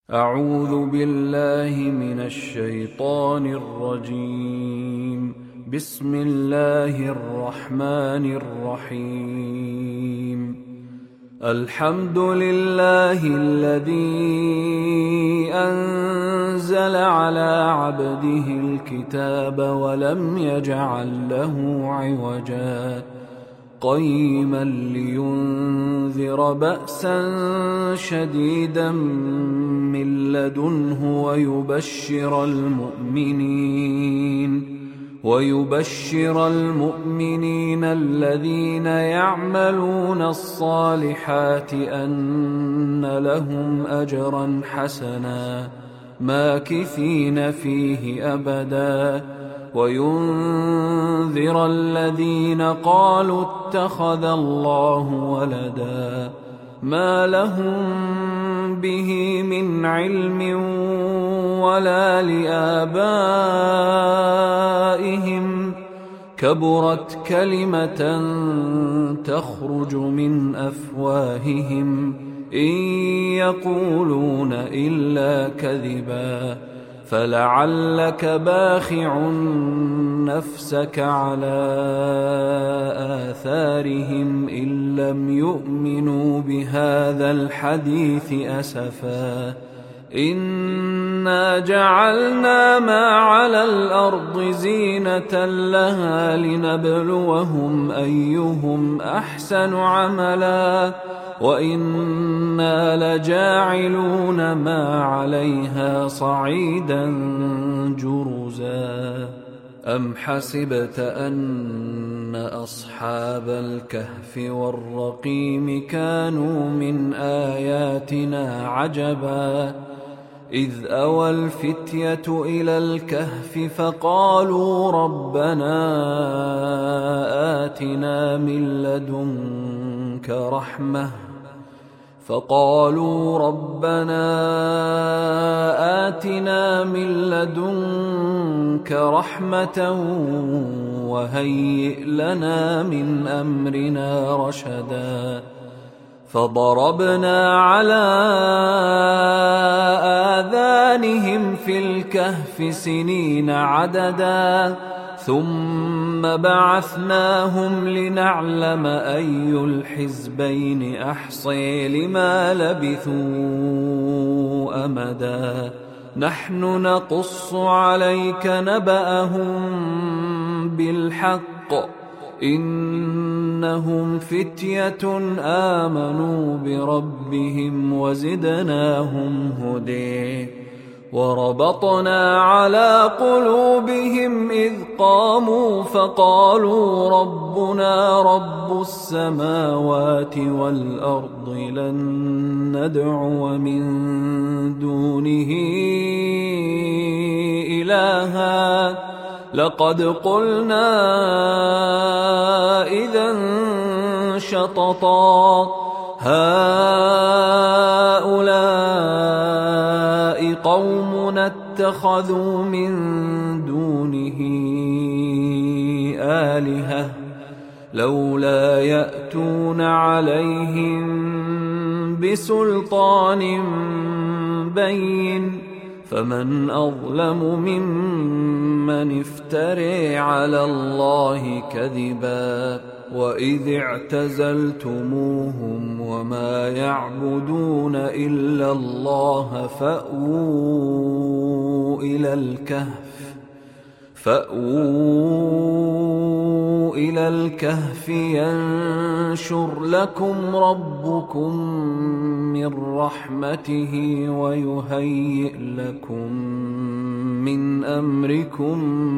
أعوذ بالله من الشيطان الرجيم. بسم الله الرحمن الرحيم. الحمد لله الذي أنزل على عبده الكتاب ولم يجعل له عوجا قيما لينذر بأسا شديدا من لدنه ويبشر المؤمنين الذين يعملون الصالحات أن لهم أجرا حسنا ماكثين فيه أبدا وينذر الذين قالوا اتخذ الله ولدا ما لهم به من علم ولا لآبائهم كبرت كلمة تخرج من أفواههم إن يقولون إلا كذبا فلعلك باخع نفسك على آثارهم إن لم يؤمنوا بهذا الحديث أسفا إنا جعلنا ما على الأرض زينة لها لنبلوهم أيهم أحسن عملا وإنا لجاعلون ما عليها صعيدا جرزا أم حسبت أن أصحاب الكهف والرقيم كانوا من آياتنا عجبا إذ أوى الفتية إلى الكهف فقالوا ربنا آتنا من لدنك رحمة وهيئ لنا من أمرنا رشدا فضربنا على آذانهم في الكهف سنين عددا ثم بعثناهم لنعلم أي الحزبين أحصي لما لبثوا أمدا نحن نقص عليك نبأهم بالحق إنهم فتية آمنوا بربهم وزدناهم هدى وربطنا على قلوبهم إذ قاموا فقالوا ربنا رب السماوات والأرض لن ندعو من دونه إلها لقد قلنا إذا شططا هؤلاء قومنا اتخذوا من دونه آلهة لولا يأتون عليهم بسلطان بين فمن أظلم ممن افترى على الله كذبا وإذ اعتزلتموهم وما يعبدون إلا الله فأووا إلى الكهف ينشر لكم ربكم من رحمته ويهيئ لكم من أمركم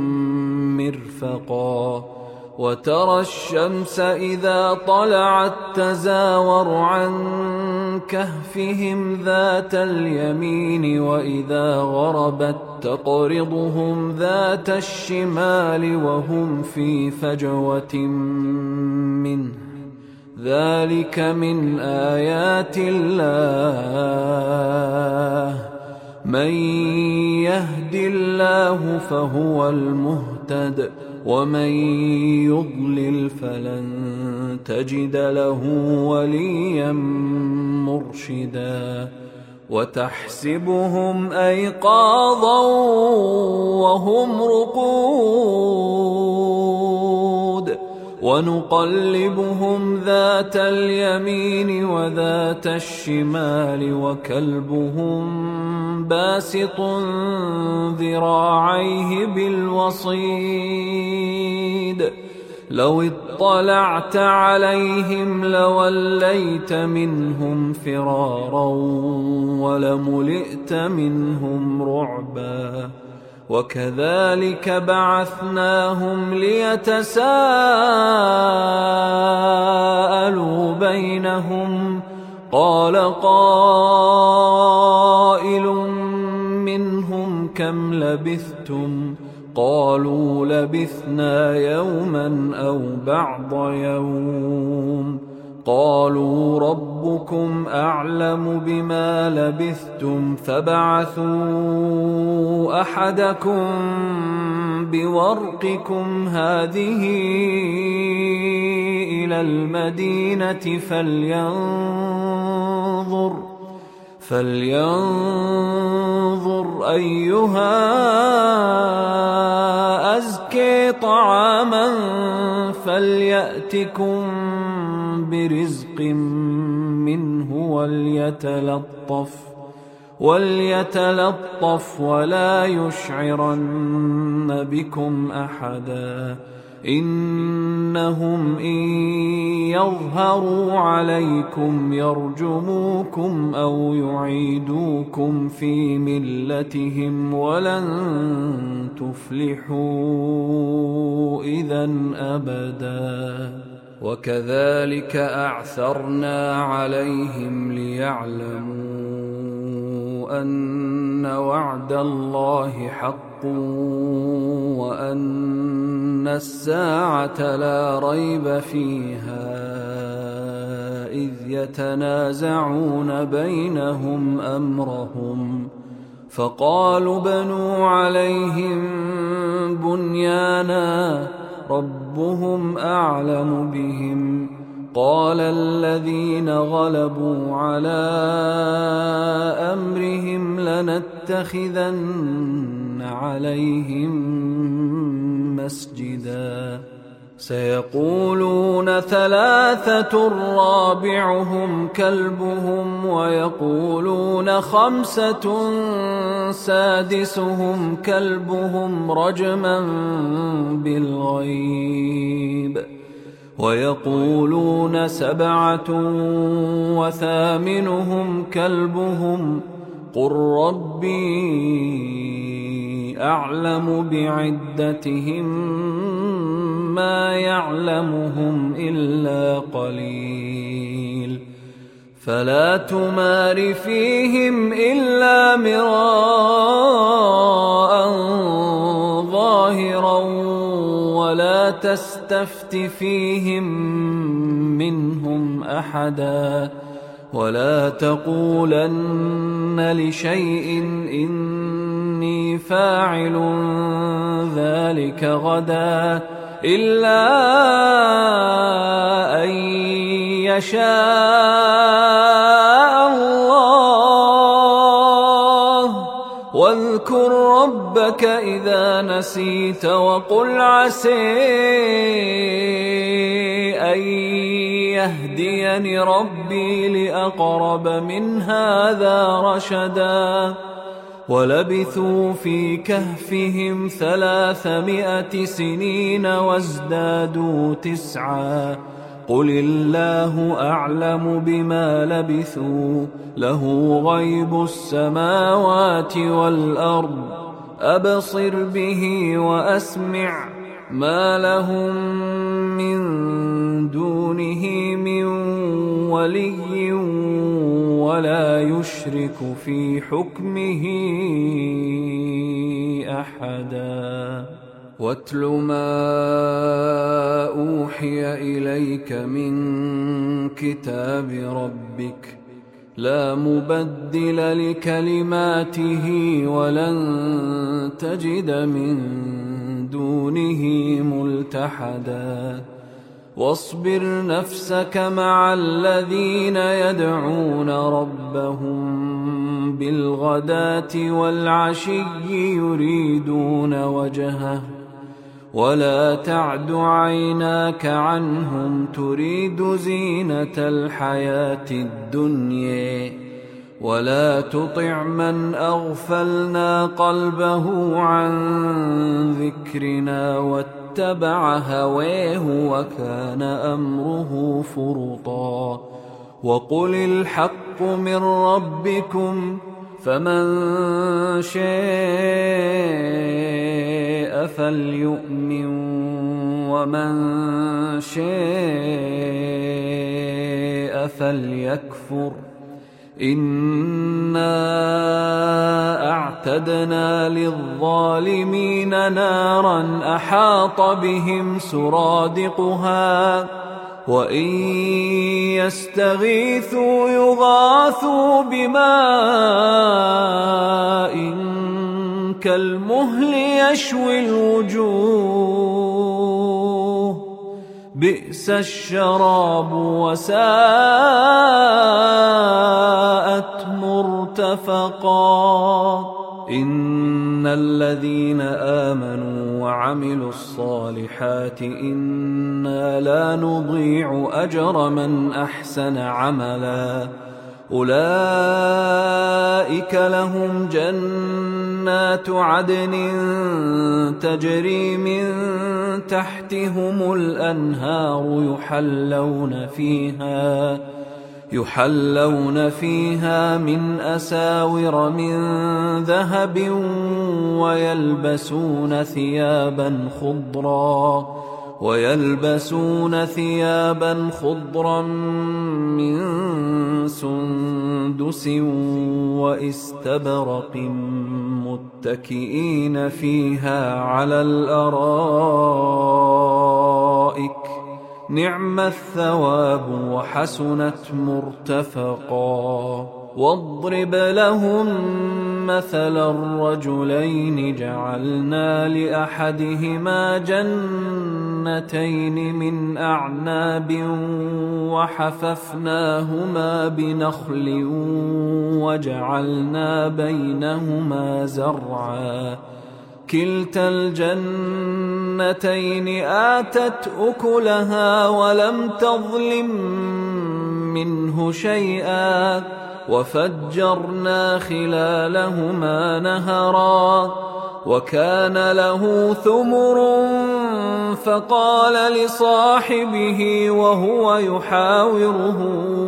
مرفقا وترى الشمس إذا طلعت تزاور عن كهفهم ذات اليمين وإذا غربت تقرضهم ذات الشمال وهم في فجوة منه ذلك من آيات الله من يهد الله فهو المهتد ومن يضلل فلن تجد له وليا مرشدا وتحسبهم أيقاظا وهم رقود ونقلبهم ذات اليمين وذات الشمال وكلبهم باسط ذراعيه بالوصيد لو اطلعت عليهم لوليت منهم فرارا ولملئت منهم رعبا وكذلك بعثناهم ليتساءلوا بينهم قال قائل منهم كم لبثتم قالوا لبثنا يوما أو بعض يوم قالوا ربكم أعلم بما لبثتم فابعثوا أحدكم بورقكم هذه إلى المدينة فلينظر أيها أزكي طعاما فليأتكم برزق منه وليتلطف ولا يشعرن بكم أحدا إنهم إن يظهروا عليكم يرجموكم أو يعيدوكم في ملتهم ولن تفلحوا إذا أبدا وكذلك أعثرنا عليهم ليعلموا أن وعد الله حق وأن الساعة لا ريب فيها إذ يتنازعون بينهم أمرهم فقالوا بنوا عليهم بنيانا ربهم أعلم بهم قال الذين غلبوا على أمرهم لنتخذن عليهم مسجدا سيقولون ثلاثة رابعهم كلبهم ويقولون خمسة سادسهم كلبهم رجما بالغيب ويقولون سبعة وثامنهم كلبهم قل ربي أعلم بعدتهم ما يعلمهم إلا قليل فلا تمار فيهم إلا مراء ظاهرا ولا تستفت فيهم منهم أحدا ولا تقولن لشيء إني فاعل ذلك غدا إلا أن يشاء الله واذكر ربك إذا نسيت وقل عسى أن يهديني ربي لأقرب من هذا رشدا ولبثوا في كهفهم 300 سنين وازدادوا 9 قل الله أعلم بما لبثوا له غيب السماوات والأرض أبصر به وأسمع ما لهم من دونه من ولي ولا يشرك في حكمه أحدا واتل ما أوحي إليك من كتاب ربك لا مبدل لكلماته ولن تجد من دونه ملتحدا واصبر نفسك مع الذين يدعون ربهم بالغداة والعشي يريدون وجهه ولا تعد عيناك عنهم تريد زينة الحياة الدنيا ولا تطع من أغفلنا قلبه عن ذكرنا واتبع هواه وكان أمره فرطا وقل الحق من ربكم فمن شاء فليؤمن ومن شاء فليكفر إنا أعتدنا للظالمين نارا أحاط بهم سرادقها وإن يستغيثوا يغاثوا بماء كالمهل يشوي الوجوه بئس الشراب وساءت مرتفقا إن الذين آمنوا وعملوا الصالحات إنا لا نضيع أجر من أحسن عملا أولئك لهم جنات عدن تجري من تحتهم الأنهار يحلون فيها من أساور من ذهب ويلبسون ثيابا خضرا من سندس واستبرق متكئين فيها على الأرائك نعم الثواب وحسنت مرتفقا واضرب لهم مثل الرجلين جعلنا لأحدهما جنتين من أعناب وحففناهما بنخل وجعلنا بينهما زرعا كلتا الجنتين آتت أكلها ولم تظلم منه شيئا وفجرنا خلالهما نهرا وكان له ثمر فقال لصاحبه وهو يحاوره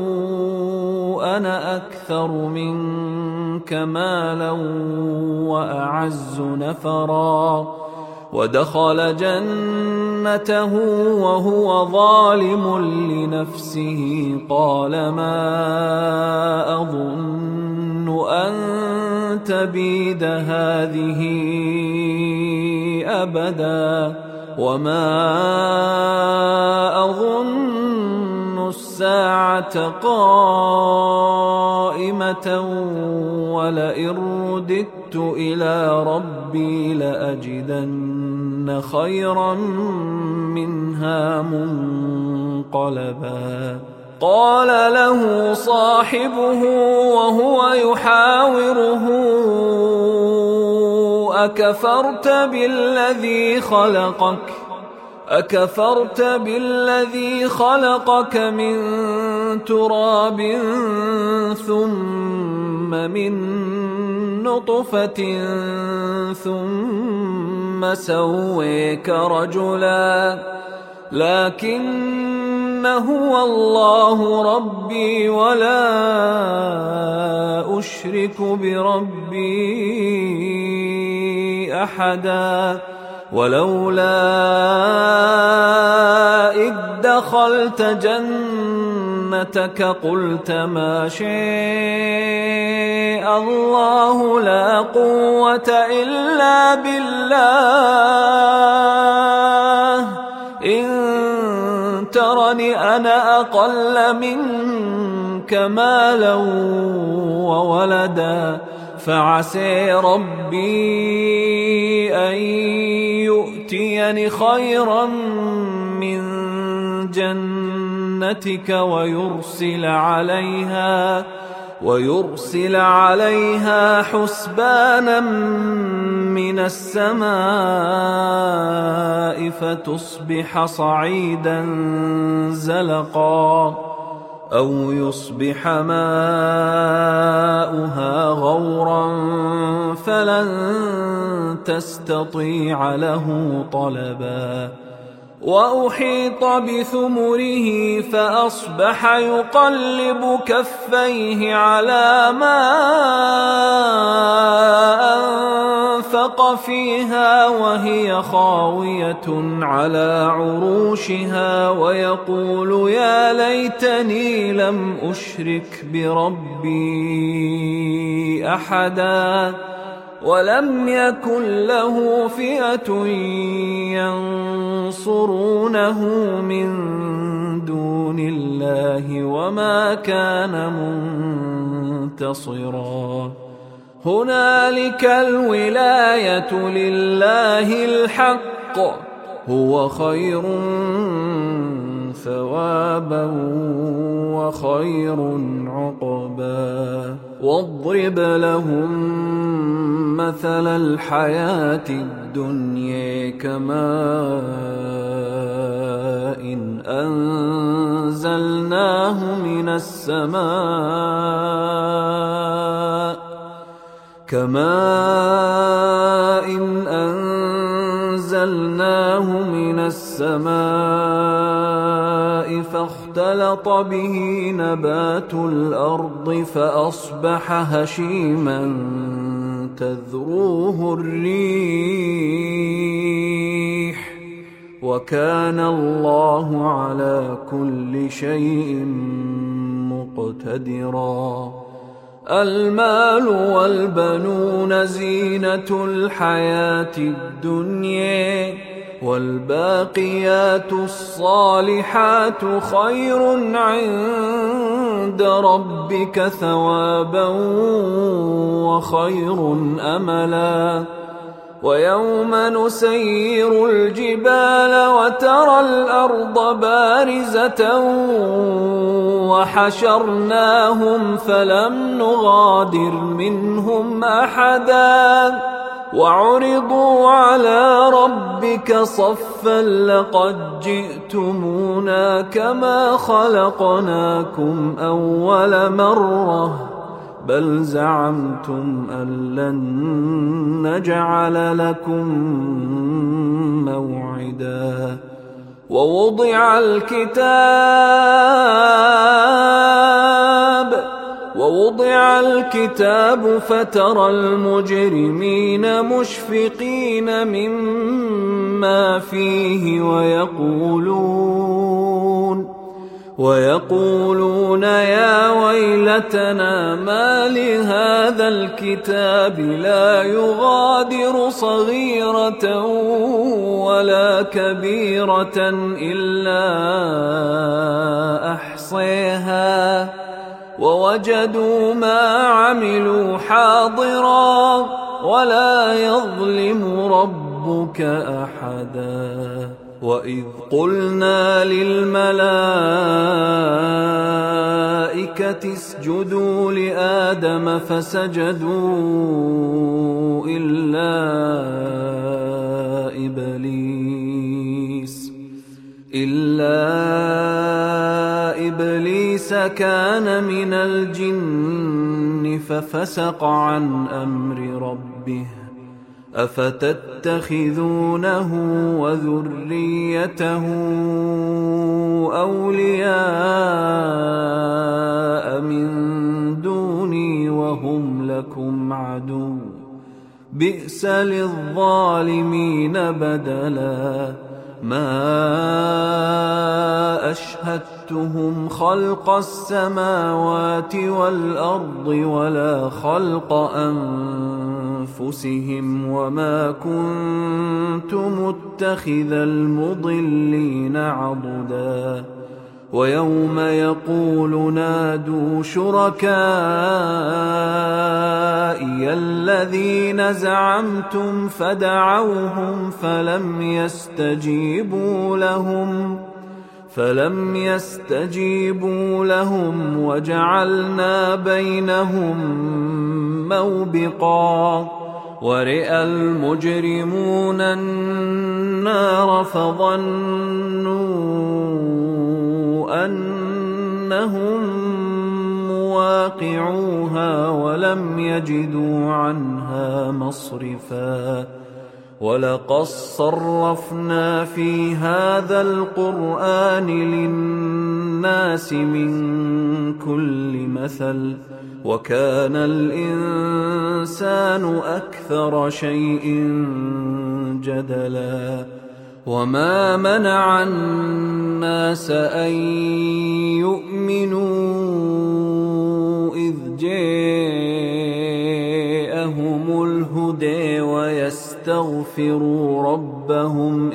أنا أكثر منك مالا وأعز نفرا ودخل جنته وهو ظالم لنفسه قال ما أظن أن تبيد هذه أبدا وما أظن الساعة قائمة ولئن رددت إلى ربي لأجدن خيرا منها منقلبا قال له صاحبه وهو يحاوره أكفرت بالذي خلقك من تراب ثم من نطفة ثم سويك رجلا لكن هو الله ربي ولا أشرك بربي أحدا ولولا إذ دخلت جنتك قلت ما شاء الله لا قوة إلا بالله إن ترني أنا أقل منك مالا وولدا فعسى ربي أن يؤتيني خيرا من جنتك ويرسل عليها حسبانا من السماء فتصبح صعيدا زلقا أو يصبح ماؤها غورا فلن تستطيع له طلبا وأحيط بثمره فأصبح يقلب كفيه على ما أنفق فيها وهي خاوية على عروشها ويقول يا ليتني لم أشرك بربي أحدا ولم يكن له فئة ينصرونه من دون الله وما كان منتصرا هنالك الولاية لله الحق هو خير ثوابا وخير عقبا واضرب لهم مثل الحياة الدنيا كماء إن أنزلناه من السماء فاختلط به نبات الأرض فأصبح هشيما تذروه الريح وكان الله على كل شيء مقتدرا المال والبنون زينة الحياة الدنيا والباقيات الصالحات خير عند ربك ثوابا وخير أملا ويوم نسير الجبال وترى الأرض بارزة وحشرناهم فلم نغادر منهم أحدا وعرضوا على ربك صفا لقد جئتمونا كما خلقناكم أول مرة بل زعمتم أن لن نجعل لكم موعدا ووضع الكتاب فترى المجرمين مشفقين مما فيه ويقولون يا ويلتنا ما لهذا الكتاب لا يغادر صغيرة ولا كبيرة إلا أحصيها ووجدوا ما عملوا حاضرا ولا يظلم ربك أحدا وإذ قلنا للملائكة اسجدوا لآدم فسجدوا إلا إبليس كان من الجن ففسق عن أمر ربه أفتتخذونه وذريته أولياء من دوني وهم لكم عدو بئس للظالمين بدلا ما أشهدتهم خلق السماوات والأرض ولا خلق أنفسهم وما كنت متخذ المضلين عضدا ويوم يقول نادوا شركائي الذين زعمتم فلم يستجيبوا لهم وجعلنا بينهم موبقا ورئ المجرمون النار فظنوا أنهم مواقعوها ولم يجدوا عنها مصرفا ولقد صرفنا في هذا القرآن للناس من كل مثل وكان الإنسان أكثر شيء جدلا وما منع الناس أن يؤمنوا إذ جاءهم الهدى ويستغفروا ربهم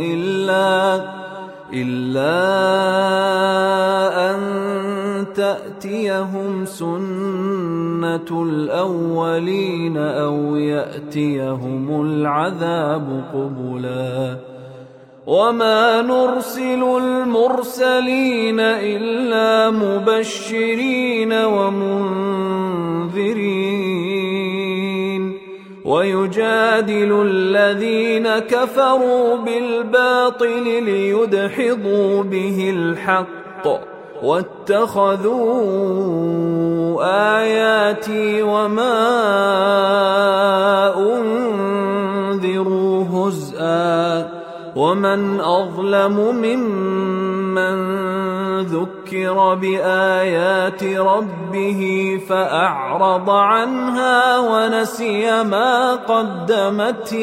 إلا أن تأتيهم سنة الأولين أو يأتيهم العذاب قبلا وما نرسل المرسلين إلا مبشرين ومنذرين ويجادل الذين كفروا بالباطل ليدحضوا به الحق واتخذوا آياتي وما أنذروا هزءا ومن أظلم ممن ذكر بآيات ربه فأعرض عنها ونسي ما قدمت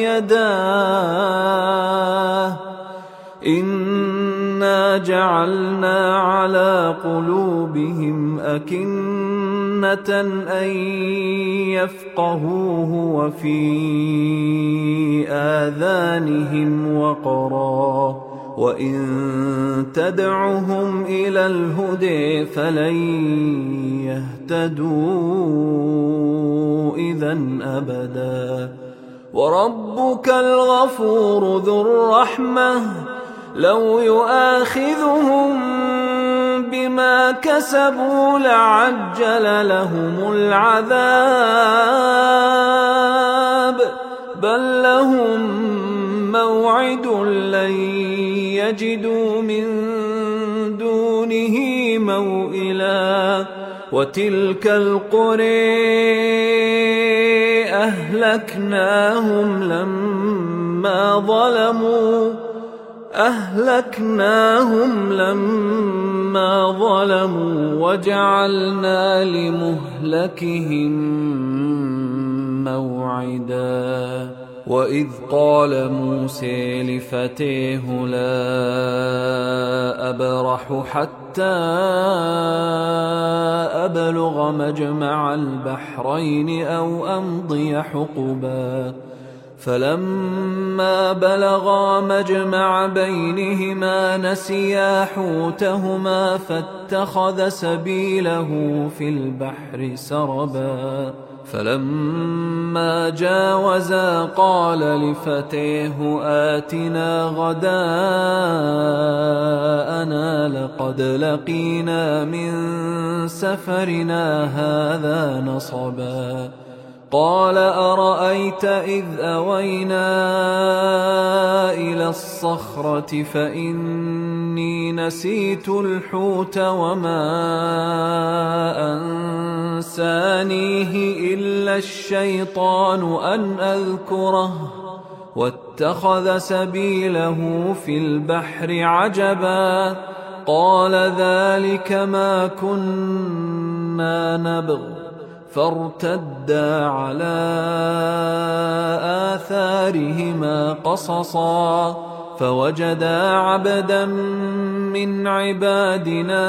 يداه إنا جعلنا على قلوبهم أكنة أن يفقهوه وفي آذانهم وقرا وإن تدعهم إلى الهدى فلن يهتدوا إذن أبدا وربك الغفور ذو الرحمة لو يؤاخذهم بما كسبوا لعجل لهم العذاب بل لهم موعد لن يجدوا من دونه موئلا وتلك القرى أهلكناهم لما ظلموا وجعلنا لمهلكهم موعدا وإذ قال موسى لفتيه لا أبرح حتى أبلغ مجمع البحرين أو أمضي حقبا فلما بلغا مجمع بينهما نسيا حوتهما فاتخذ سبيله في البحر سربا فلما جاوزا قال لفتيه آتنا غداءنا لقد لقينا من سفرنا هذا نصبا قال أرأيت إذ أوينا إلى الصخرة فإني نسيت الحوت وما أنسانيه إلا الشيطان أن أذكره واتخذ سبيله في البحر عجبا قال ذلك ما كنا نبغ فارتدا على آثارهما قصصا فوجدا عبدا من عبادنا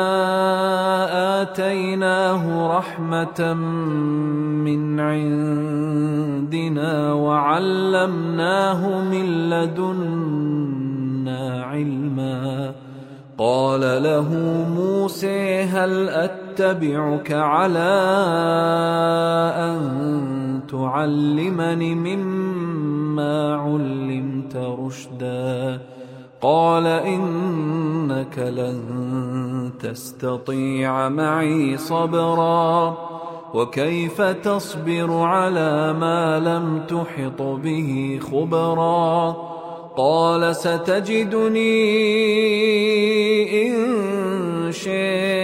آتيناه رحمة من عندنا وعلمناه من لدنا علما قال له موسى هل أتبعك على أن تعلمني مما علمت رشدا قال إنك لن تستطيع معي صبرا وكيف تصبر على ما لم تحط به خبرا قال ستجدني إن شاء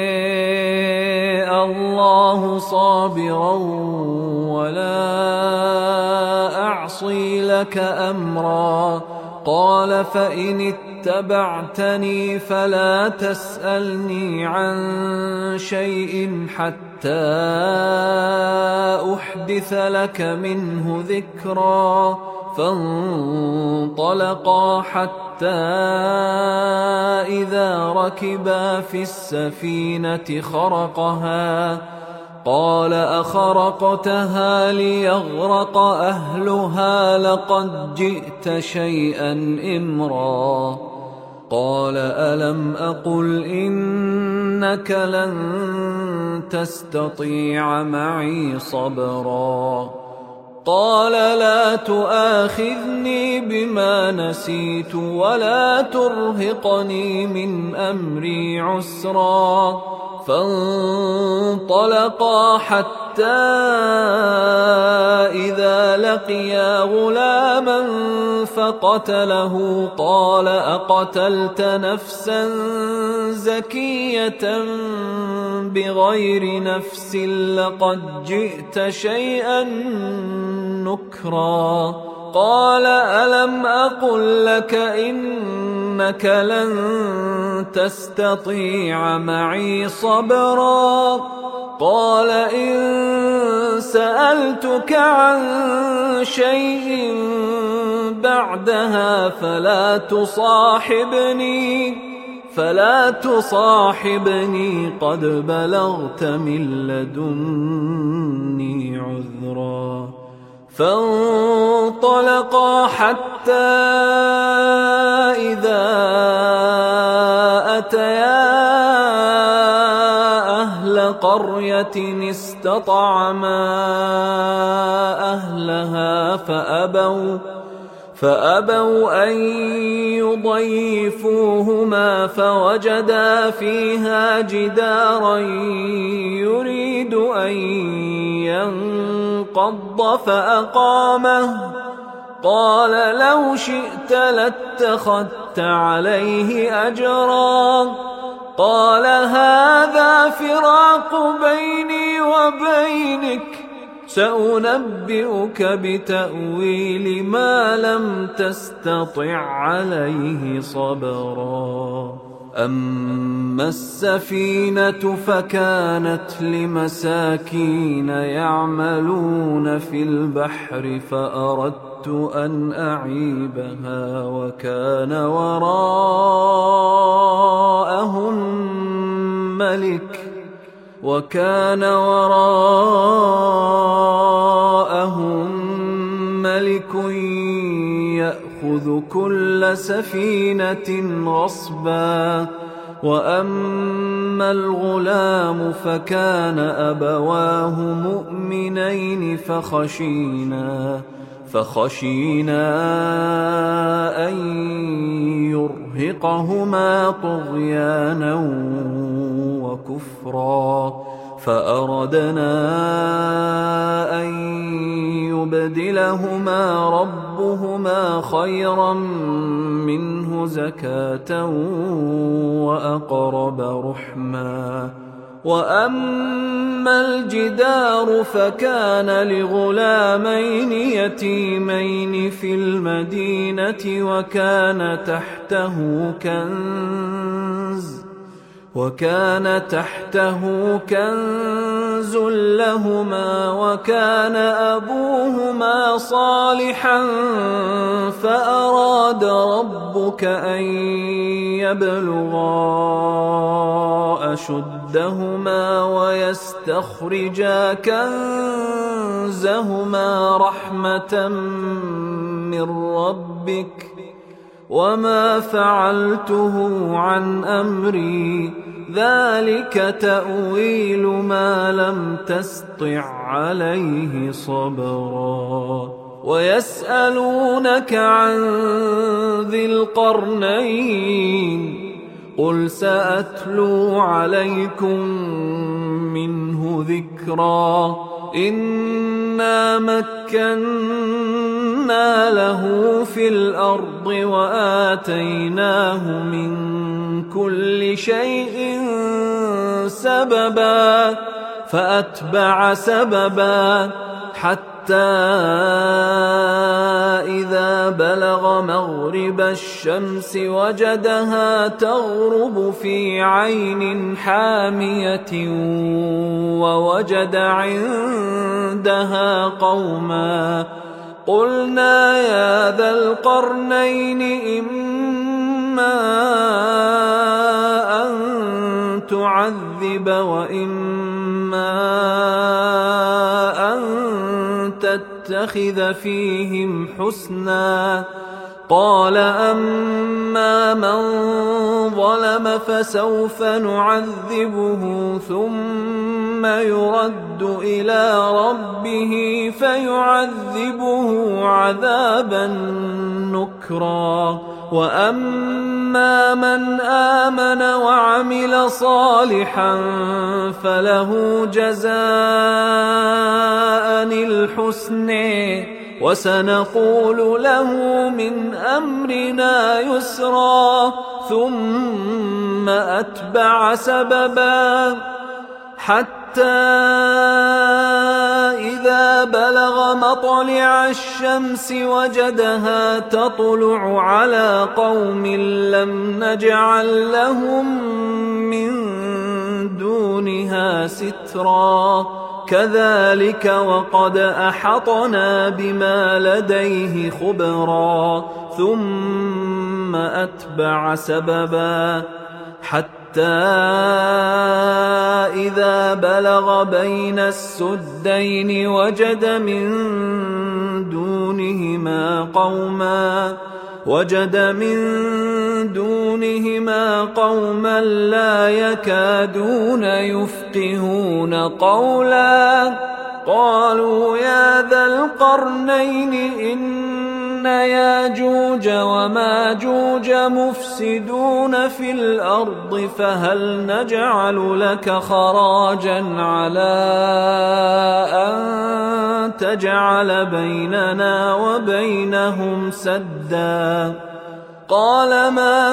الله صابرا ولا أعصي لك أمرا قال فإن اتبعتني فلا تسألني عن شيء حتى أحدث لك منه ذكرا فانطلقا حتى إذا ركبا في السفينة خرقها قال أخرقتها ليغرق أهلها لقد جئت شيئا إمرا قال ألم أقل إنك لن تستطيع معي صبرا قال لا تؤاخذني بما نسيت ولا ترهقني من أمري عسرا فانطلقا حتى إذا لقيا غلاما فقتله قال أقتلت نفسا زكية بغير نفس لقد جئت شيئا نكرا قال ألم أقل لك إنك لن تستطيع معي صبرا قال إن سألتك عن شيء بعدها فلا تصاحبني قد بلغت من لدني عذرا فانطلقا حتى إذا أتيا أهل قرية استطعما أهلها فأبوا أن يضيفوهما فوجدا فيها جدارا يريد أن ينقض فأقامه قال لو شئت لاتخذت عليه أجرا قال هذا فراق بيني وبينك سأنبئك بتأويل ما لم تستطع عليه صبرا أما السفينة فكانت لمساكين يعملون في البحر فأردت أن أعيبها وكان وراءهم ملك يأخذ كل سفينة غصبا وأما الغلام فكان أبواه مؤمنين فخشينا أن يرهقهما طغيانا وكفرا فأردنا أن يبدلهما ربهما خيرا منه زكاة وأقرب رحما وأما الجدار فكان لغلامين يتيمين في المدينة وكان تحته كنز لهما وكان أبوهما صالحا فأراد ربك أن يبلغا أشدهما ويستخرجا كنزهما رحمة من ربك وما فعلته عن أمري ذلك تأويل ما لم تسطع عليه صبرا ويسألونك عن ذي القرنين قل سأتلو عليكم منه ذكرا إنا مكنا له في الأرض وآتيناه من كل شيء سببا فأتبع سببا حتى إذا بلغ مغرب الشمس وجدها تغرب في عين حامية ووجد عندها قوما قلنا يا ذا القرنين إما أن تعذب وإما أن تتخذ فيهم حسنا قال أما من ظلم فسوف نعذبه ثم يرد إلى ربه فيعذبه عذابا نكرا وأما من آمن وعمل صالحا فله جزاء الحسن وسنقول له من أمرنا يسرا ثم أتبع سببا حتى إذا بلغ مطلع الشمس وجدها تطلع على قوم لم نجعل لهم من دونها سترا كذلك وقد أحطنا بما لديه خبرا ثم أتبع سببا حتى إذا بلغ بين السدين وجد من دونهما قوما لا يكادون يفقهون قولا قالوا يا ذا القرنين إن ياجوج وماجوج مفسدون في الأرض فهل نجعل لك خراجا على أن تجعل بيننا وبينهم سدا قال ما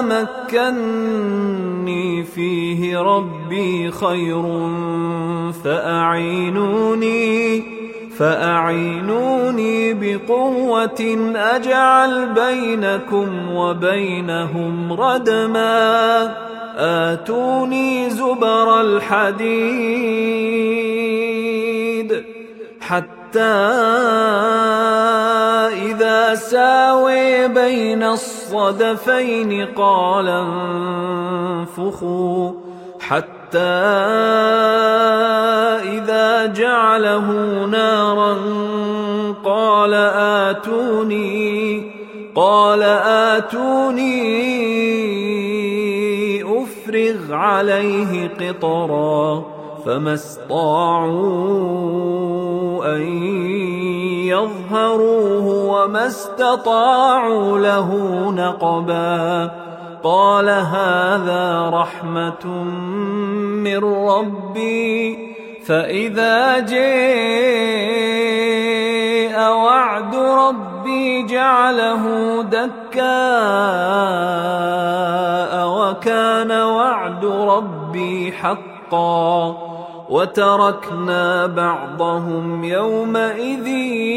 مكني فيه ربي خير فأعينوني بقوة أجعل بينكم وبينهم ردما آتوني زبر الحديد حتى إذا ساوي بين الصدفين قال انفخوا حتى إذا جعله نارا قال آتوني أفرغ عليه قطرا فما استطاعوا أن يظهروه وما استطاعوا له نقبا قال هذا رحمة من ربي فإذا جاء وعد ربي جعله دكاء وكان وعد ربي حقا وتركنا بعضهم يومئذ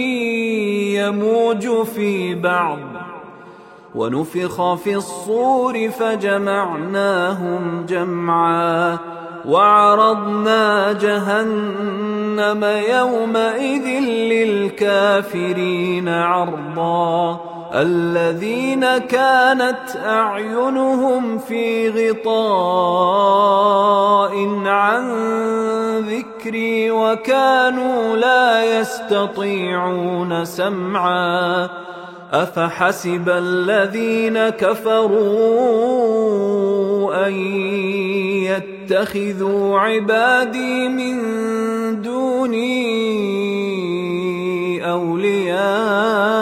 يموج في بعض ونفخ في الصور فجمعناهم جمعا وعرضنا جهنم يومئذ للكافرين عرضا الذين كانت أعينهم في غطاء عن ذكري وكانوا لا يستطيعون سمعا أفحسب الذين كفروا أن يتخذوا عبادي من دوني أولياء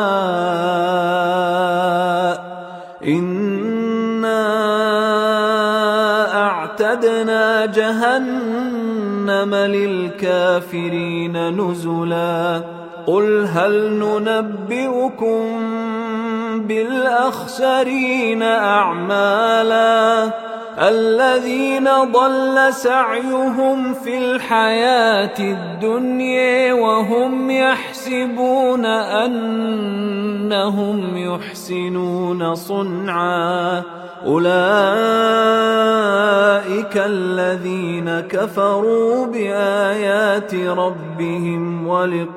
الكافرين نزلا قل هل ننبئكم بالأخسرين أعمالا الذين ضل سعيهم في الحياة الدنيا وهم يحسبون أنهم يحسنون صنعا أولئك الذين كفروا بآيات ربهم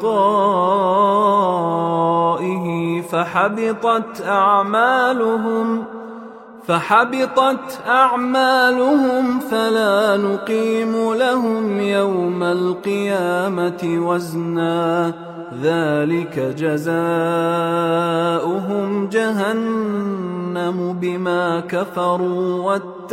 ولقائه فحبطت أعمالهم فلا نقيم لهم يوم القيامة وزنا ذلك جزاؤهم جهنم بما كفروا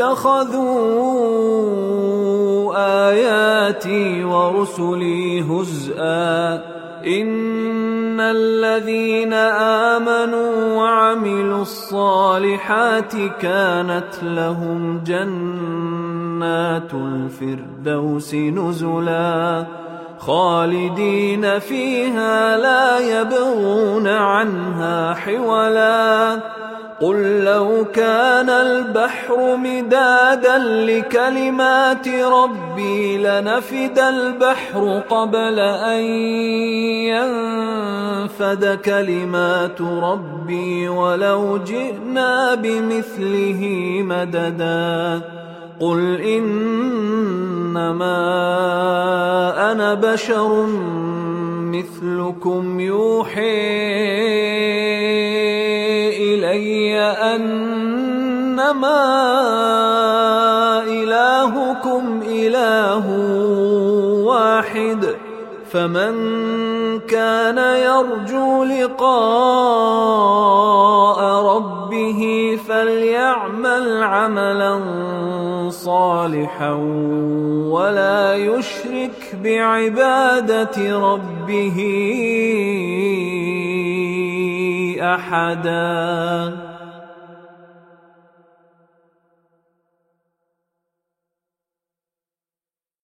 واتخذوا آياتي ورسلي هزءا إن الذين آمنوا وعملوا الصالحات كانت لهم جنات الفردوس نزلا خالدين فيها لا يبغون عنها حولا قل لو كان البحر مدادا لكلمات ربي لنفد البحر قبل أن ينفد كلمات ربي ولو جئنا بمثله مددا قل إنما أنا بشر مثلكم يوحي إلي أنما إلهكم إله واحد فمن كان يرجو لقاء ربه فليعمل عملا صالحا ولا يشرك بعبادة ربه أحدا.